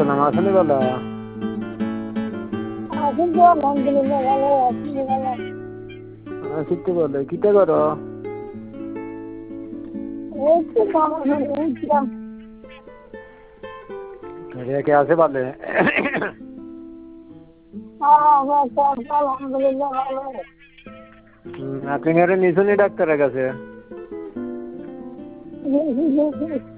আসসালাম আসেনি বলো। এখন তো আলহামদুলিল্লাহ ভালো আছি ভালো। চিত্তে বলে কিতে করো? এই তো বাবা উঠলাম। কে আছে বলে? আলহামদুলিল্লাহ ভালো। আপনি নিশুনি ডাক্তারের কাছে?